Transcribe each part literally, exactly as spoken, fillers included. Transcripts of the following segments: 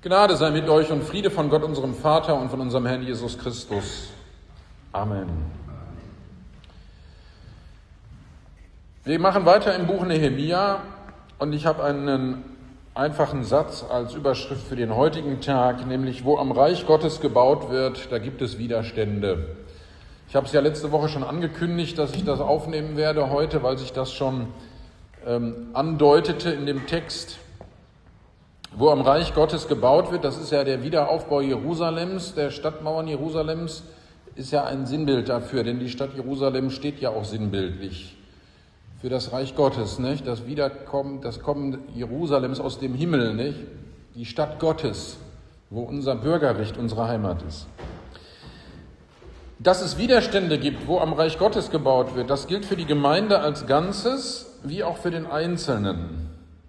Gnade sei mit euch und Friede von Gott, unserem Vater und von unserem Herrn Jesus Christus. Amen. Wir machen weiter im Buch Nehemia und ich habe einen einfachen Satz als Überschrift für den heutigen Tag, nämlich: Wo am Reich Gottes gebaut wird, da gibt es Widerstände. Ich habe es ja letzte Woche schon angekündigt, dass ich das aufnehmen werde heute, weil sich das schon ähm, andeutete in dem Text. Wo am Reich Gottes gebaut wird, das ist ja der Wiederaufbau Jerusalems, der Stadtmauern Jerusalems, ist ja ein Sinnbild dafür, denn die Stadt Jerusalem steht ja auch sinnbildlich für das Reich Gottes, nicht? Das Wiederkommen, das Kommen Jerusalems aus dem Himmel, nicht? Die Stadt Gottes, wo unser Bürgerrecht, unsere Heimat ist. Dass es Widerstände gibt, wo am Reich Gottes gebaut wird, das gilt für die Gemeinde als Ganzes, wie auch für den Einzelnen.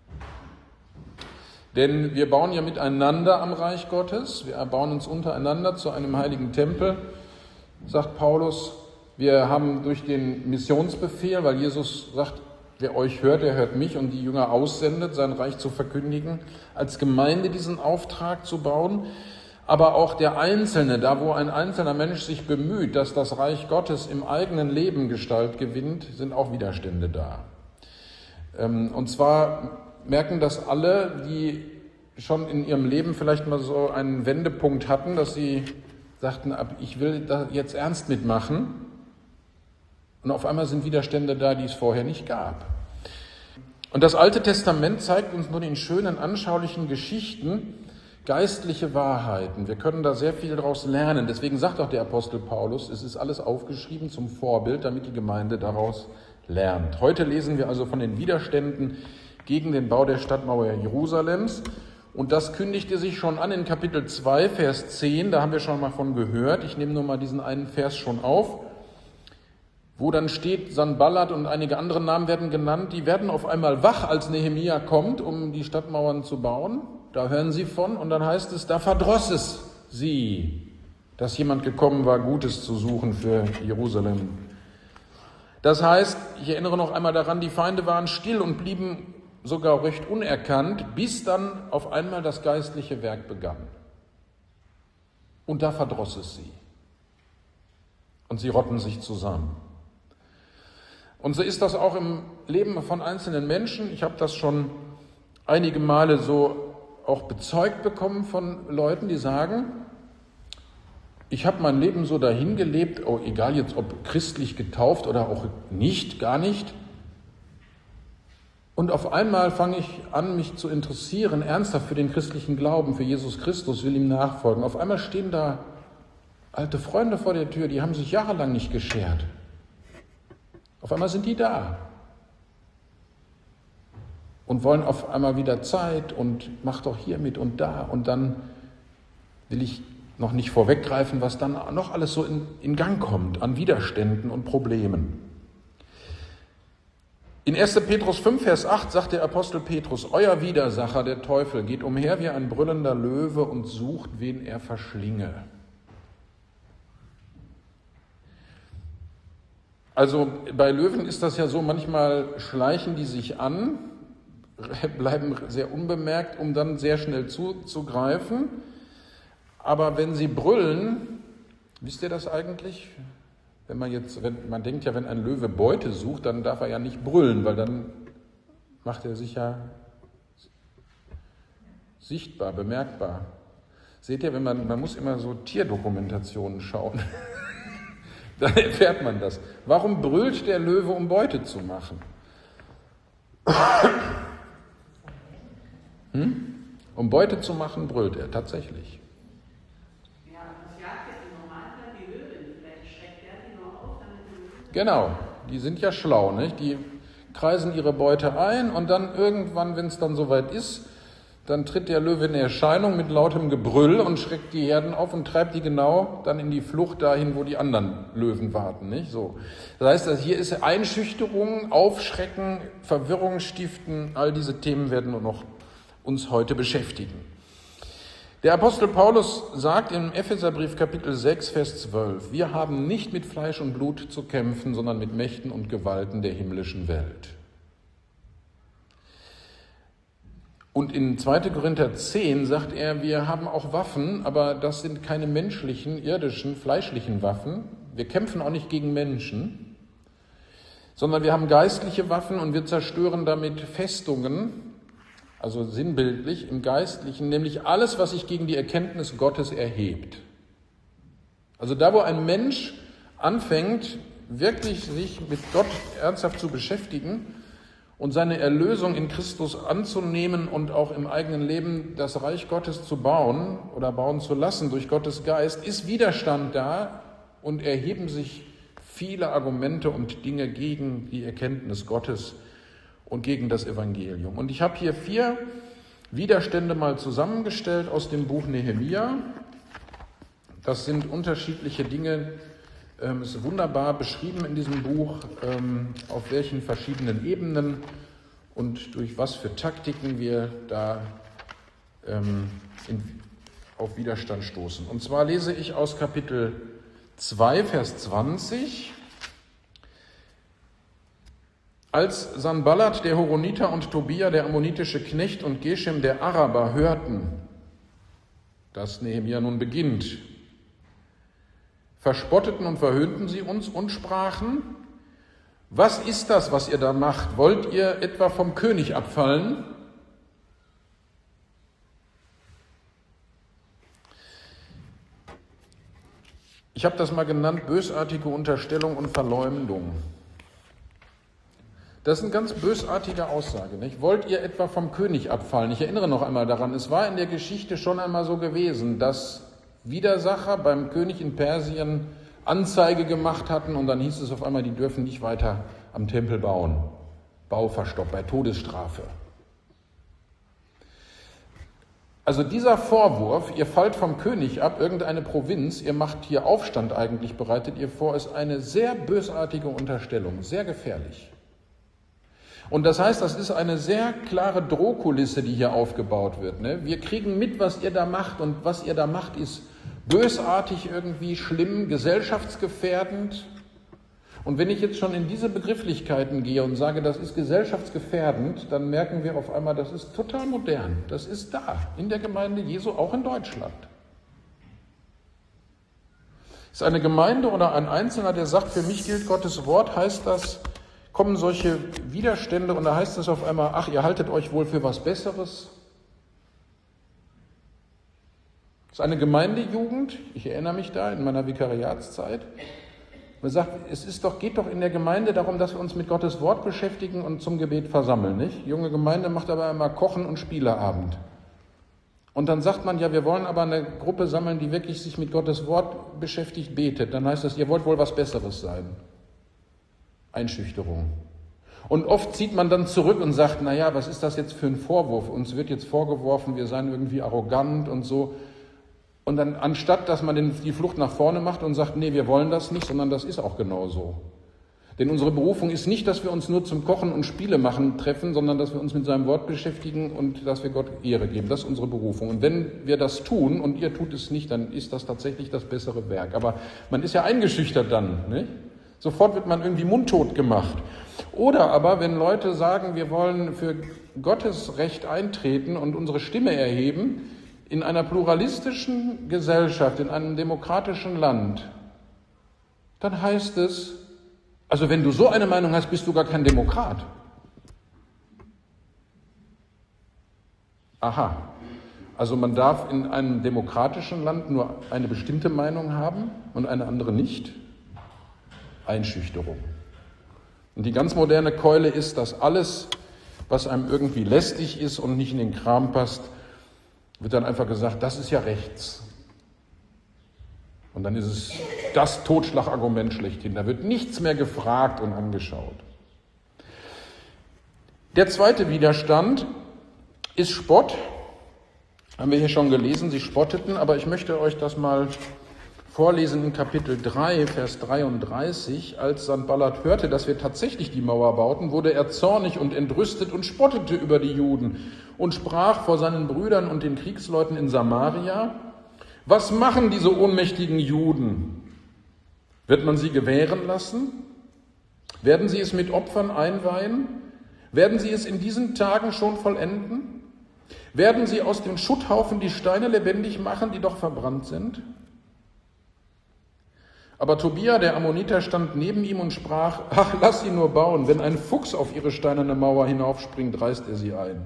Denn wir bauen ja miteinander am Reich Gottes, wir erbauen uns untereinander zu einem heiligen Tempel, sagt Paulus. Wir haben durch den Missionsbefehl, weil Jesus sagt, wer euch hört, der hört mich, und die Jünger aussendet, sein Reich zu verkündigen, als Gemeinde diesen Auftrag zu bauen. Aber auch der Einzelne, da wo ein einzelner Mensch sich bemüht, dass das Reich Gottes im eigenen Leben Gestalt gewinnt, sind auch Widerstände da. Und zwar merken das alle, die schon in ihrem Leben vielleicht mal so einen Wendepunkt hatten, dass sie sagten, ich will da jetzt ernst mitmachen. Und auf einmal sind Widerstände da, die es vorher nicht gab. Und das Alte Testament zeigt uns nur in schönen, anschaulichen Geschichten geistliche Wahrheiten. Wir können da sehr viel daraus lernen. Deswegen sagt auch der Apostel Paulus, es ist alles aufgeschrieben zum Vorbild, damit die Gemeinde daraus lernt. Heute lesen wir also von den Widerständen gegen den Bau der Stadtmauer Jerusalems. Und das kündigte sich schon an in Kapitel zwei, Vers zehn, da haben wir schon mal von gehört. Ich nehme nur mal diesen einen Vers schon auf, wo dann steht, Sanballat und einige andere Namen werden genannt, die werden auf einmal wach, als Nehemia kommt, um die Stadtmauern zu bauen. Da hören sie von und dann heißt es, da verdross es sie, dass jemand gekommen war, Gutes zu suchen für Jerusalem. Das heißt, ich erinnere noch einmal daran, die Feinde waren still und blieben sogar recht unerkannt, bis dann auf einmal das geistliche Werk begann. Und da verdross es sie. Und sie rotten sich zusammen. Und so ist das auch im Leben von einzelnen Menschen. Ich habe das schon einige Male so auch bezeugt bekommen von Leuten, die sagen, ich habe mein Leben so dahin gelebt, oh, egal jetzt ob christlich getauft oder auch nicht, gar nicht. Und auf einmal fange ich an, mich zu interessieren, ernsthaft für den christlichen Glauben, für Jesus Christus, will ihm nachfolgen. Auf einmal stehen da alte Freunde vor der Tür, die haben sich jahrelang nicht geschert. Auf einmal sind die da und wollen auf einmal wieder Zeit und mach doch hier mit und da. Und dann will ich noch nicht vorweggreifen, was dann noch alles so in, in Gang kommt an Widerständen und Problemen. In erster Petrus fünf, Vers acht sagt der Apostel Petrus, euer Widersacher, der Teufel, geht umher wie ein brüllender Löwe und sucht, wen er verschlinge. Also bei Löwen ist das ja so, manchmal schleichen die sich an, bleiben sehr unbemerkt, um dann sehr schnell zuzugreifen. Aber wenn sie brüllen, wisst ihr das eigentlich? Wenn man jetzt, wenn, man denkt ja, wenn ein Löwe Beute sucht, dann darf er ja nicht brüllen, weil dann macht er sich ja sichtbar, bemerkbar. Seht ihr, wenn man, man muss immer so Tierdokumentationen schauen, dann erfährt man das. Warum brüllt der Löwe, um Beute zu machen? Hm? Um Beute zu machen, brüllt er tatsächlich. Genau, die sind ja schlau, nicht? Die kreisen ihre Beute ein und dann irgendwann, wenn es dann soweit ist, dann tritt der Löwe in Erscheinung mit lautem Gebrüll und schreckt die Herden auf und treibt die genau dann in die Flucht dahin, wo die anderen Löwen warten, nicht? So. Das heißt, hier ist Einschüchterung, Aufschrecken, Verwirrung stiften, all diese Themen werden noch uns heute beschäftigen. Der Apostel Paulus sagt im Epheserbrief Kapitel sechs, Vers zwölf, wir haben nicht mit Fleisch und Blut zu kämpfen, sondern mit Mächten und Gewalten der himmlischen Welt. Und in zweiter Korinther zehn sagt er, wir haben auch Waffen, aber das sind keine menschlichen, irdischen, fleischlichen Waffen. Wir kämpfen auch nicht gegen Menschen, sondern wir haben geistliche Waffen und wir zerstören damit Festungen, also sinnbildlich im Geistlichen, nämlich alles, was sich gegen die Erkenntnis Gottes erhebt. Also da, wo ein Mensch anfängt, wirklich sich mit Gott ernsthaft zu beschäftigen und seine Erlösung in Christus anzunehmen und auch im eigenen Leben das Reich Gottes zu bauen oder bauen zu lassen durch Gottes Geist, ist Widerstand da und erheben sich viele Argumente und Dinge gegen die Erkenntnis Gottes und gegen das Evangelium. Und ich habe hier vier Widerstände mal zusammengestellt aus dem Buch Nehemia. Das sind unterschiedliche Dinge, es ist wunderbar beschrieben in diesem Buch, auf welchen verschiedenen Ebenen und durch was für Taktiken wir da in, auf Widerstand stoßen. Und zwar lese ich aus Kapitel zwei, Vers zwanzig. Als Sanballat, der Horoniter, und Tobia, der ammonitische Knecht, und Geshem, der Araber, hörten, dass Nehemia nun beginnt, verspotteten und verhöhnten sie uns und sprachen, was ist das, was ihr da macht? Wollt ihr etwa vom König abfallen? Ich habe das mal genannt, bösartige Unterstellung und Verleumdung. Das ist eine ganz bösartige Aussage, nicht? Wollt ihr etwa vom König abfallen? Ich erinnere noch einmal daran, es war in der Geschichte schon einmal so gewesen, dass Widersacher beim König in Persien Anzeige gemacht hatten und dann hieß es auf einmal, die dürfen nicht weiter am Tempel bauen. Bauverstopp bei Todesstrafe. Also dieser Vorwurf, ihr fallt vom König ab, irgendeine Provinz, ihr macht hier Aufstand eigentlich, bereitet ihr vor, ist eine sehr bösartige Unterstellung, sehr gefährlich. Und das heißt, das ist eine sehr klare Drohkulisse, die hier aufgebaut wird. Ne? Wir kriegen mit, was ihr da macht, und was ihr da macht, ist bösartig irgendwie, schlimm, gesellschaftsgefährdend. Und wenn ich jetzt schon in diese Begrifflichkeiten gehe und sage, das ist gesellschaftsgefährdend, dann merken wir auf einmal, das ist total modern. Das ist da, in der Gemeinde Jesu, auch in Deutschland. Ist eine Gemeinde oder ein Einzelner, der sagt, für mich gilt Gottes Wort, heißt das, kommen solche Widerstände und da heißt es auf einmal, ach, ihr haltet euch wohl für was Besseres. Das ist eine Gemeindejugend, ich erinnere mich da in meiner Vikariatszeit. Man sagt, es ist doch, geht doch in der Gemeinde darum, dass wir uns mit Gottes Wort beschäftigen und zum Gebet versammeln, nicht? Junge Gemeinde macht aber immer Kochen und Spieleabend. Und dann sagt man, ja, wir wollen aber eine Gruppe sammeln, die wirklich sich mit Gottes Wort beschäftigt, betet. Dann heißt das, ihr wollt wohl was Besseres sein. Einschüchterung. Und oft zieht man dann zurück und sagt, naja, was ist das jetzt für ein Vorwurf? Uns wird jetzt vorgeworfen, wir seien irgendwie arrogant und so. Und dann, anstatt dass man den, die Flucht nach vorne macht und sagt, nee, wir wollen das nicht, sondern das ist auch genau so. Denn unsere Berufung ist nicht, dass wir uns nur zum Kochen und Spiele machen treffen, sondern dass wir uns mit seinem Wort beschäftigen und dass wir Gott Ehre geben. Das ist unsere Berufung. Und wenn wir das tun und ihr tut es nicht, dann ist das tatsächlich das bessere Werk. Aber man ist ja eingeschüchtert dann, nicht? Sofort wird man irgendwie mundtot gemacht. Oder aber, wenn Leute sagen, wir wollen für Gottes Recht eintreten und unsere Stimme erheben, in einer pluralistischen Gesellschaft, in einem demokratischen Land, dann heißt es, also wenn du so eine Meinung hast, bist du gar kein Demokrat. Aha, also man darf in einem demokratischen Land nur eine bestimmte Meinung haben und eine andere nicht. Einschüchterung. Und die ganz moderne Keule ist, dass alles, was einem irgendwie lästig ist und nicht in den Kram passt, wird dann einfach gesagt, das ist ja rechts. Und dann ist es das Totschlagargument schlechthin. Da wird nichts mehr gefragt und angeschaut. Der zweite Widerstand ist Spott. Haben wir hier schon gelesen, sie spotteten, aber ich möchte euch das mal vorlesen in Kapitel drei, Vers dreiunddreißig. Als Sanballat hörte, dass wir tatsächlich die Mauer bauten, wurde er zornig und entrüstet und spottete über die Juden und sprach vor seinen Brüdern und den Kriegsleuten in Samaria, was machen diese ohnmächtigen Juden? Wird man sie gewähren lassen? Werden sie es mit Opfern einweihen? Werden sie es in diesen Tagen schon vollenden? Werden sie aus den Schutthaufen die Steine lebendig machen, die doch verbrannt sind? Aber Tobia, der Ammoniter, stand neben ihm und sprach, ach, lass sie nur bauen, wenn ein Fuchs auf ihre steinerne Mauer hinaufspringt, reißt er sie ein.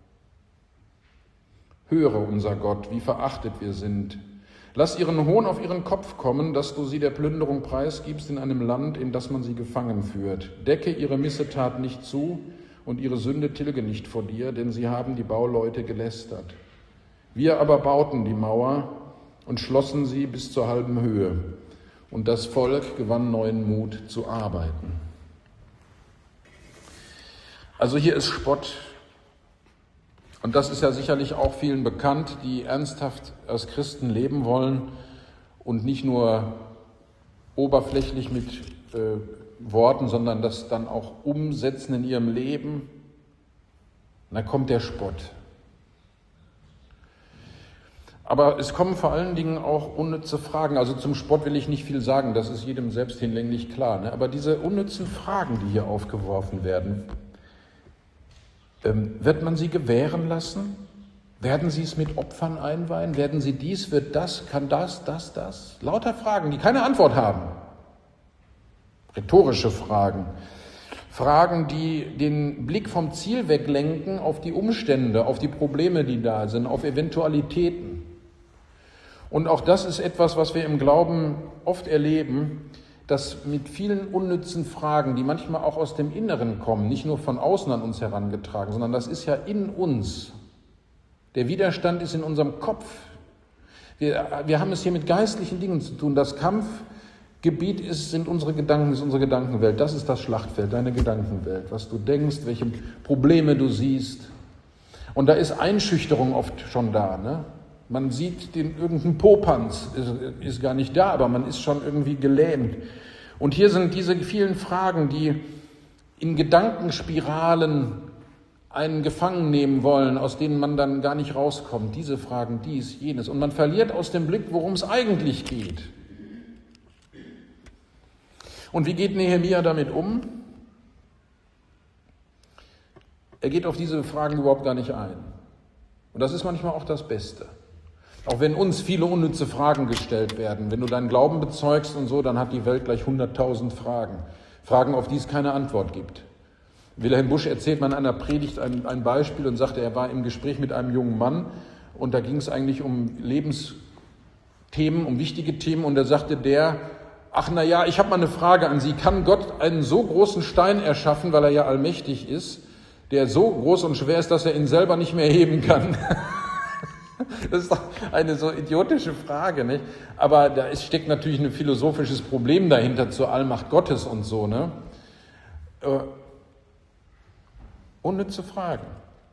Höre, unser Gott, wie verachtet wir sind. Lass ihren Hohn auf ihren Kopf kommen, dass du sie der Plünderung preisgibst in einem Land, in das man sie gefangen führt. Decke ihre Missetat nicht zu und ihre Sünde tilge nicht vor dir, denn sie haben die Bauleute gelästert. Wir aber bauten die Mauer und schlossen sie bis zur halben Höhe. Und das Volk gewann neuen Mut zu arbeiten. Also hier ist Spott. Und das ist ja sicherlich auch vielen bekannt, die ernsthaft als Christen leben wollen und nicht nur oberflächlich mit äh, Worten, sondern das dann auch umsetzen in ihrem Leben. Und dann kommt der Spott. Aber es kommen vor allen Dingen auch unnütze Fragen. Also zum Spott will ich nicht viel sagen, das ist jedem selbst hinlänglich klar. Ne? Aber diese unnützen Fragen, die hier aufgeworfen werden, ähm, wird man sie gewähren lassen? Werden sie es mit Opfern einweihen? Werden sie dies, wird das, kann das, das, das? Lauter Fragen, die keine Antwort haben. Rhetorische Fragen. Fragen, die den Blick vom Ziel weglenken auf die Umstände, auf die Probleme, die da sind, auf Eventualitäten. Und auch das ist etwas, was wir im Glauben oft erleben, dass mit vielen unnützen Fragen, die manchmal auch aus dem Inneren kommen, nicht nur von außen an uns herangetragen, sondern das ist ja in uns. Der Widerstand ist in unserem Kopf. Wir, wir haben es hier mit geistlichen Dingen zu tun. Das Kampfgebiet ist, sind unsere Gedanken, ist unsere Gedankenwelt. Das ist das Schlachtfeld, deine Gedankenwelt. Was du denkst, welche Probleme du siehst. Und da ist Einschüchterung oft schon da, ne? Man sieht den irgendeinen Popanz, ist, ist gar nicht da, aber man ist schon irgendwie gelähmt. Und hier sind diese vielen Fragen, die in Gedankenspiralen einen gefangen nehmen wollen, aus denen man dann gar nicht rauskommt. Diese Fragen, dies, jenes. Und man verliert aus dem Blick, worum es eigentlich geht. Und wie geht Nehemia damit um? Er geht auf diese Fragen überhaupt gar nicht ein. Und das ist manchmal auch das Beste. Auch wenn uns viele unnütze Fragen gestellt werden. Wenn du deinen Glauben bezeugst und so, dann hat die Welt gleich hunderttausend Fragen. Fragen, auf die es keine Antwort gibt. Wilhelm Busch erzählt mal in einer Predigt ein, ein Beispiel und sagte, er war im Gespräch mit einem jungen Mann und da ging es eigentlich um Lebensthemen, um wichtige Themen und da sagte der, ach na ja, ich habe mal eine Frage an Sie. Kann Gott einen so großen Stein erschaffen, weil er ja allmächtig ist, der so groß und schwer ist, dass er ihn selber nicht mehr heben kann? Das ist doch eine so idiotische Frage, nicht? Aber da ist, steckt natürlich ein philosophisches Problem dahinter zur Allmacht Gottes und so, ne? Äh, unnütze Fragen.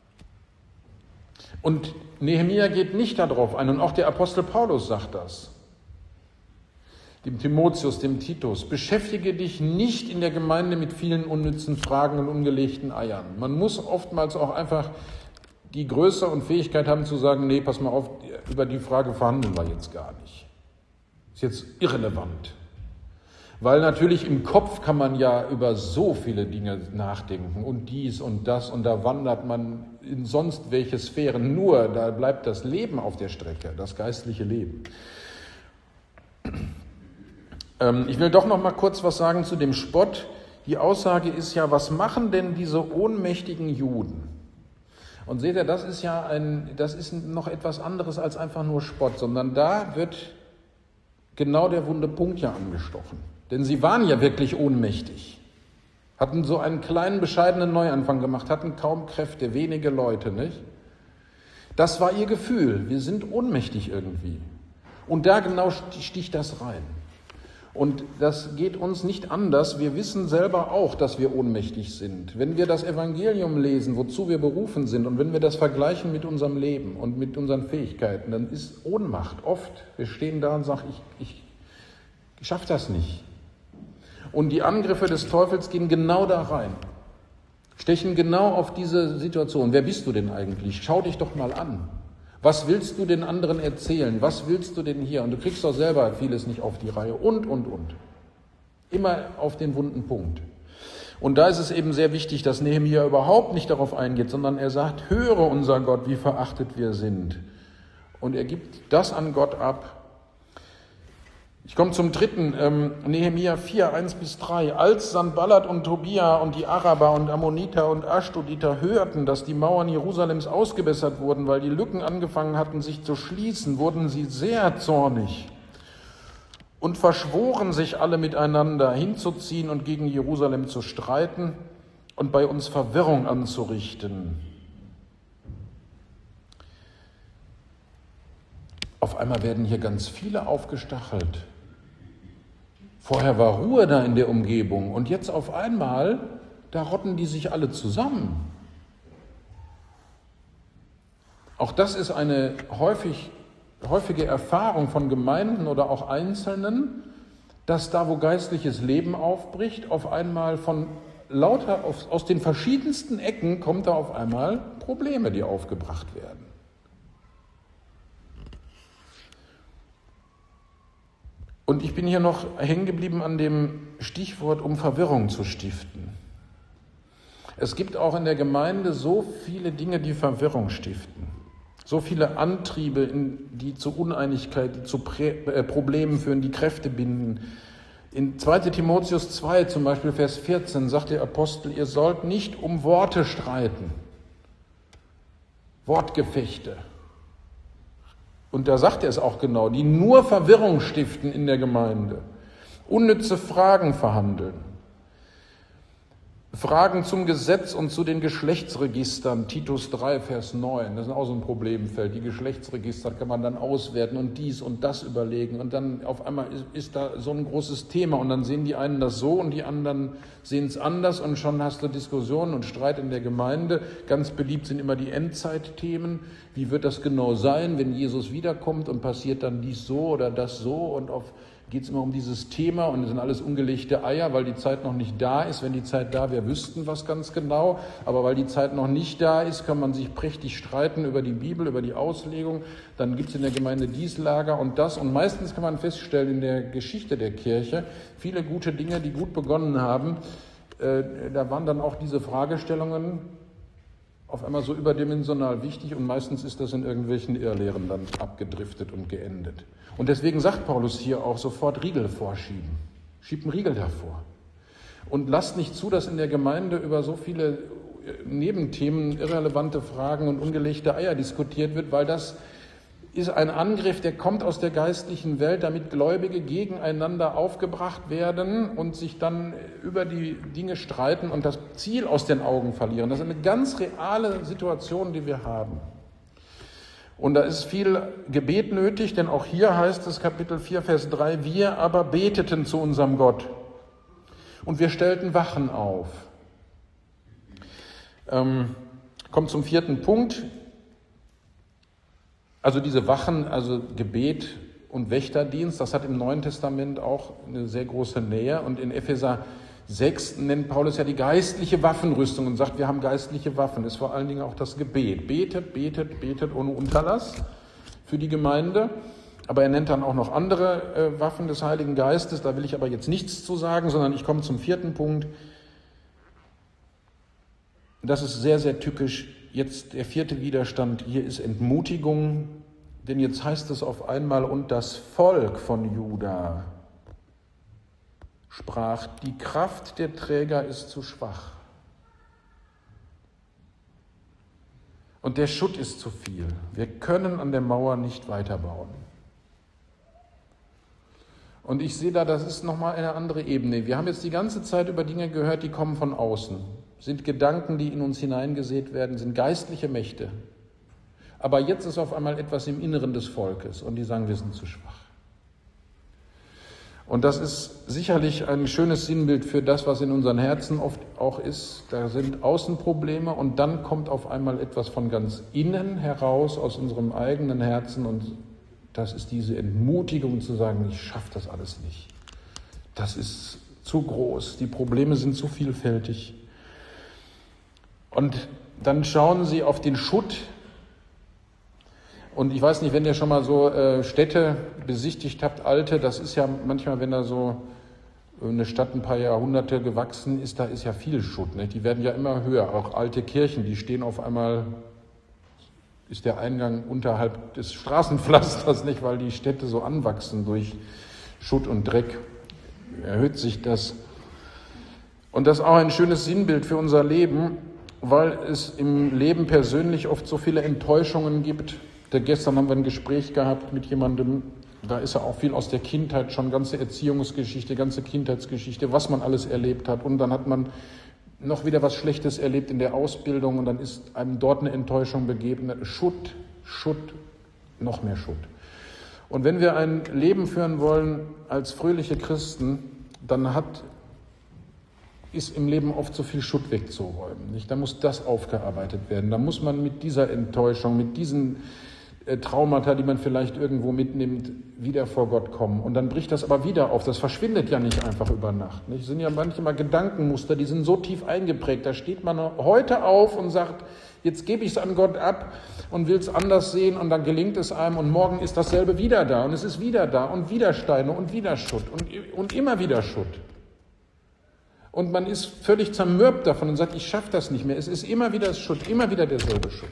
Und Nehemia geht nicht darauf ein, und auch der Apostel Paulus sagt das. Dem Timotheus, dem Titus, beschäftige dich nicht in der Gemeinde mit vielen unnützen Fragen und ungelegten Eiern. Man muss oftmals auch einfach die Größe und Fähigkeit haben zu sagen, nee, pass mal auf, über die Frage verhandeln wir jetzt gar nicht. Ist jetzt irrelevant. Weil natürlich im Kopf kann man ja über so viele Dinge nachdenken und dies und das und da wandert man in sonst welche Sphären. Nur, da bleibt das Leben auf der Strecke, das geistliche Leben. Ähm, ich will doch noch mal kurz was sagen zu dem Spott. Die Aussage ist ja, was machen denn diese ohnmächtigen Juden? Und seht ihr, das ist ja ein, das ist noch etwas anderes als einfach nur Spott, sondern da wird genau der wunde Punkt ja angestochen. Denn sie waren ja wirklich ohnmächtig, hatten so einen kleinen, bescheidenen Neuanfang gemacht, hatten kaum Kräfte, wenige Leute, nicht? Das war ihr Gefühl, wir sind ohnmächtig irgendwie. Und da genau sticht das rein. Und das geht uns nicht anders. Wir wissen selber auch, dass wir ohnmächtig sind. Wenn wir das Evangelium lesen, wozu wir berufen sind, und wenn wir das vergleichen mit unserem Leben und mit unseren Fähigkeiten, dann ist Ohnmacht oft. Wir stehen da und sagen, ich, ich schaffe das nicht. Und die Angriffe des Teufels gehen genau da rein, stechen genau auf diese Situation. Wer bist du denn eigentlich? Schau dich doch mal an. Was willst du den anderen erzählen? Was willst du denn hier? Und du kriegst doch selber vieles nicht auf die Reihe und, und, und. Immer auf den wunden Punkt. Und da ist es eben sehr wichtig, dass Nehemia überhaupt nicht darauf eingeht, sondern er sagt, höre unser Gott, wie verachtet wir sind. Und er gibt das an Gott ab. Ich komme zum dritten, ähm, Nehemia vier, eins bis drei. Als Sanballat und Tobia und die Araber und Ammoniter und Aschdoditer hörten, dass die Mauern Jerusalems ausgebessert wurden, weil die Lücken angefangen hatten, sich zu schließen, wurden sie sehr zornig und verschworen sich alle miteinander, hinzuziehen und gegen Jerusalem zu streiten und bei uns Verwirrung anzurichten. Auf einmal werden hier ganz viele aufgestachelt. Vorher war Ruhe da in der Umgebung und jetzt auf einmal, da rotten die sich alle zusammen. Auch das ist eine häufig, häufige Erfahrung von Gemeinden oder auch Einzelnen, dass da, wo geistliches Leben aufbricht, auf einmal von lauter, aus den verschiedensten Ecken kommt da auf einmal Probleme, die aufgebracht werden. Und ich bin hier noch hängen geblieben an dem Stichwort, um Verwirrung zu stiften. Es gibt auch in der Gemeinde so viele Dinge, die Verwirrung stiften. So viele Antriebe, die zu Uneinigkeit, die zu Problemen führen, die Kräfte binden. In zweiter Timotheus zwei, zum Beispiel Vers vierzehn, sagt der Apostel, ihr sollt nicht um Worte streiten. Wortgefechte. Und da sagt er es auch genau, die nur Verwirrung stiften in der Gemeinde, unnütze Fragen verhandeln, Fragen zum Gesetz und zu den Geschlechtsregistern, Titus drei, Vers neun, das ist auch so ein Problemfeld, die Geschlechtsregister kann man dann auswerten und dies und das überlegen und dann auf einmal ist, ist da so ein großes Thema und dann sehen die einen das so und die anderen sehen es anders und schon hast du Diskussionen und Streit in der Gemeinde. Ganz beliebt sind immer die Endzeitthemen. Wie wird das genau sein, wenn Jesus wiederkommt und passiert dann dies so oder das so und auf geht es immer um dieses Thema und es sind alles ungelegte Eier, weil die Zeit noch nicht da ist. Wenn die Zeit da wäre, wüssten wir es ganz genau. Aber weil die Zeit noch nicht da ist, kann man sich prächtig streiten über die Bibel, über die Auslegung. Dann gibt es in der Gemeinde dies Lager und das. Und meistens kann man feststellen in der Geschichte der Kirche, viele gute Dinge, die gut begonnen haben, äh, da waren dann auch diese Fragestellungen auf einmal so überdimensional wichtig und meistens ist das in irgendwelchen Irrlehren dann abgedriftet und geendet. Und deswegen sagt Paulus hier auch sofort Riegel vorschieben. Schiebt einen Riegel davor. Und lasst nicht zu, dass in der Gemeinde über so viele Nebenthemen, irrelevante Fragen und ungelegte Eier diskutiert wird, weil das ist ein Angriff, der kommt aus der geistlichen Welt, damit Gläubige gegeneinander aufgebracht werden und sich dann über die Dinge streiten und das Ziel aus den Augen verlieren. Das ist eine ganz reale Situation, die wir haben. Und da ist viel Gebet nötig, denn auch hier heißt es Kapitel vier, Vers drei, wir aber beteten zu unserem Gott und wir stellten Wachen auf. Ähm, kommt zum vierten Punkt. Also diese Wachen, also Gebet und Wächterdienst, das hat im Neuen Testament auch eine sehr große Nähe. Und in Epheser sechs nennt Paulus ja die geistliche Waffenrüstung und sagt, wir haben geistliche Waffen. Das ist vor allen Dingen auch das Gebet. Betet, betet, betet ohne Unterlass für die Gemeinde. Aber er nennt dann auch noch andere äh, Waffen des Heiligen Geistes. Da will ich aber jetzt nichts zu sagen, sondern ich komme zum vierten Punkt. Das ist sehr, sehr tückisch. Jetzt der vierte Widerstand, hier ist Entmutigung, denn jetzt heißt es auf einmal, und das Volk von Juda sprach, die Kraft der Träger ist zu schwach und der Schutt ist zu viel. Wir können an der Mauer nicht weiterbauen. Und ich sehe da, das ist nochmal eine andere Ebene. Wir haben jetzt die ganze Zeit über Dinge gehört, die kommen von außen. Sind Gedanken, die in uns hineingesät werden, sind geistliche Mächte. Aber jetzt ist auf einmal etwas im Inneren des Volkes und die sagen, wir sind zu schwach. Und das ist sicherlich ein schönes Sinnbild für das, was in unseren Herzen oft auch ist. Da sind Außenprobleme und dann kommt auf einmal etwas von ganz innen heraus aus unserem eigenen Herzen und das ist diese Entmutigung zu sagen, ich schaffe das alles nicht. Das ist zu groß, die Probleme sind zu vielfältig. Und dann schauen sie auf den Schutt. Und ich weiß nicht, wenn ihr schon mal so äh, Städte besichtigt habt, alte, das ist ja manchmal, wenn da so eine Stadt ein paar Jahrhunderte gewachsen ist, da ist ja viel Schutt. Ne? Die werden ja immer höher. Auch alte Kirchen, die stehen auf einmal, ist der Eingang unterhalb des Straßenpflasters, nicht, weil die Städte so anwachsen durch Schutt und Dreck. Erhöht sich das. Und das ist auch ein schönes Sinnbild für unser Leben, weil es im Leben persönlich oft so viele Enttäuschungen gibt. Da gestern haben wir ein Gespräch gehabt mit jemandem, da ist ja auch viel aus der Kindheit, schon ganze Erziehungsgeschichte, ganze Kindheitsgeschichte, was man alles erlebt hat. Und dann hat man noch wieder was Schlechtes erlebt in der Ausbildung und dann ist einem dort eine Enttäuschung begegnet. Schutt, Schutt, noch mehr Schutt. Und wenn wir ein Leben führen wollen als fröhliche Christen, dann hat, ist im Leben oft so viel Schutt wegzuräumen. Nicht? Da muss das aufgearbeitet werden. Da muss man mit dieser Enttäuschung, mit diesen Traumata, die man vielleicht irgendwo mitnimmt, wieder vor Gott kommen. Und dann bricht das aber wieder auf. Das verschwindet ja nicht einfach über Nacht. Nicht? Das sind ja manchmal Gedankenmuster, die sind so tief eingeprägt. Da steht man heute auf und sagt, jetzt gebe ich es an Gott ab und will es anders sehen und dann gelingt es einem und morgen ist dasselbe wieder da und es ist wieder da und wieder Steine und wieder Schutt und, und immer wieder Schutt. Und man ist völlig zermürbt davon und sagt, ich schaffe das nicht mehr. Es ist immer wieder Schutt, immer wieder derselbe Schutt.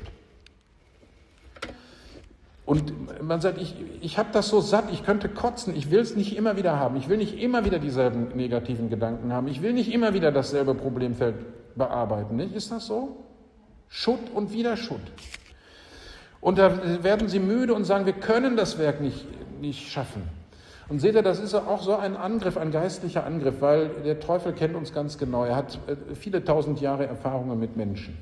Und man sagt, ich, ich habe das so satt, ich könnte kotzen, ich will es nicht immer wieder haben. Ich will nicht immer wieder dieselben negativen Gedanken haben. Ich will nicht immer wieder dasselbe Problemfeld bearbeiten. Nicht? Ist das so? Schutt und wieder Schutt. Und da werden sie müde und sagen, wir können das Werk nicht, nicht schaffen. Und seht ihr, das ist auch so ein Angriff, ein geistlicher Angriff, weil der Teufel kennt uns ganz genau. Er hat viele tausend Jahre Erfahrungen mit Menschen.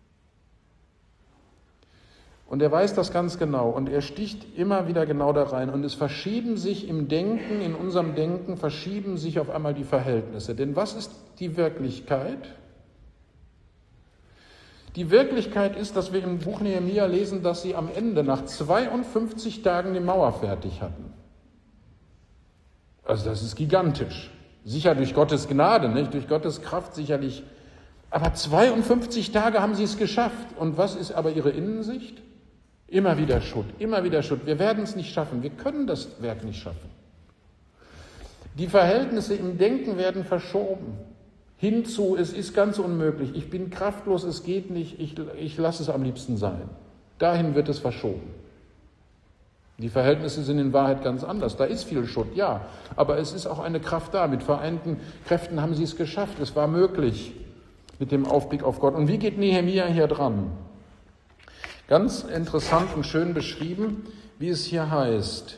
Und er weiß das ganz genau und er sticht immer wieder genau da rein. Und es verschieben sich im Denken, in unserem Denken, verschieben sich auf einmal die Verhältnisse. Denn was ist die Wirklichkeit? Die Wirklichkeit ist, dass wir im Buch Nehemia lesen, dass sie am Ende nach zweiundfünfzig Tagen die Mauer fertig hatten. Also das ist gigantisch. Sicher durch Gottes Gnade, nicht? Durch Gottes Kraft sicherlich. Aber zweiundfünfzig Tage haben sie es geschafft. Und was ist aber ihre Innensicht? Immer wieder Schutt, immer wieder Schutt. Wir werden es nicht schaffen, wir können das Werk nicht schaffen. Die Verhältnisse im Denken werden verschoben. Hinzu, es ist ganz unmöglich, ich bin kraftlos, es geht nicht, ich, ich lasse es am liebsten sein. Dahin wird es verschoben. Die Verhältnisse sind in Wahrheit ganz anders. Da ist viel Schutt, ja, aber es ist auch eine Kraft da. Mit vereinten Kräften haben sie es geschafft. Es war möglich mit dem Aufblick auf Gott. Und wie geht Nehemia hier dran? Ganz interessant und schön beschrieben, wie es hier heißt,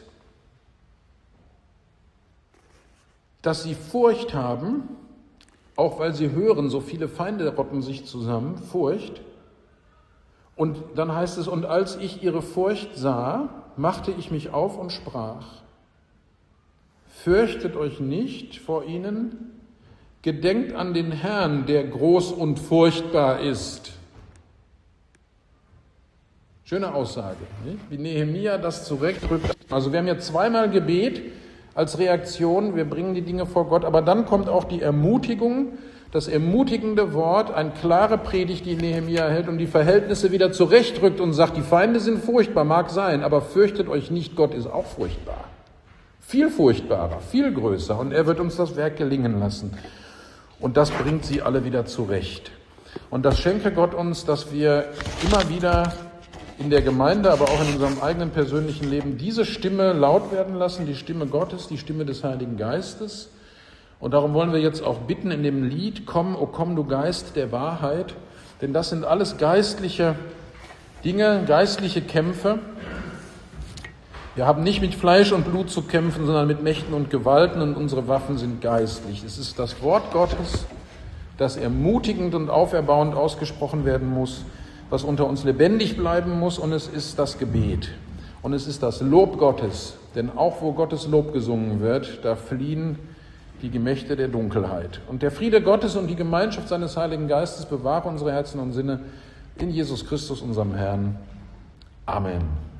dass sie Furcht haben, auch weil sie hören, so viele Feinde rotten sich zusammen, Furcht. Und dann heißt es, und als ich ihre Furcht sah, machte ich mich auf und sprach, fürchtet euch nicht vor ihnen, gedenkt an den Herrn, der groß und furchtbar ist. Schöne Aussage, nicht? Wie Nehemia das zurechtrückt. Also wir haben ja zweimal Gebet als Reaktion, wir bringen die Dinge vor Gott, aber dann kommt auch die Ermutigung, das ermutigende Wort, eine klare Predigt, die Nehemia hält und die Verhältnisse wieder zurechtrückt und sagt, die Feinde sind furchtbar, mag sein, aber fürchtet euch nicht, Gott ist auch furchtbar. Viel furchtbarer, viel größer und er wird uns das Werk gelingen lassen. Und das bringt sie alle wieder zurecht. Und das schenke Gott uns, dass wir immer wieder in der Gemeinde, aber auch in unserem eigenen persönlichen Leben diese Stimme laut werden lassen, die Stimme Gottes, die Stimme des Heiligen Geistes. Und darum wollen wir jetzt auch bitten in dem Lied, komm, o komm, du Geist der Wahrheit, denn das sind alles geistliche Dinge, geistliche Kämpfe. Wir haben nicht mit Fleisch und Blut zu kämpfen, sondern mit Mächten und Gewalten und unsere Waffen sind geistlich. Es ist das Wort Gottes, das ermutigend und auferbauend ausgesprochen werden muss, was unter uns lebendig bleiben muss, und es ist das Gebet. Und es ist das Lob Gottes, denn auch wo Gottes Lob gesungen wird, da fliehen die Gemächte der Dunkelheit. Und der Friede Gottes und die Gemeinschaft seines Heiligen Geistes bewahre unsere Herzen und Sinne in Jesus Christus, unserem Herrn. Amen.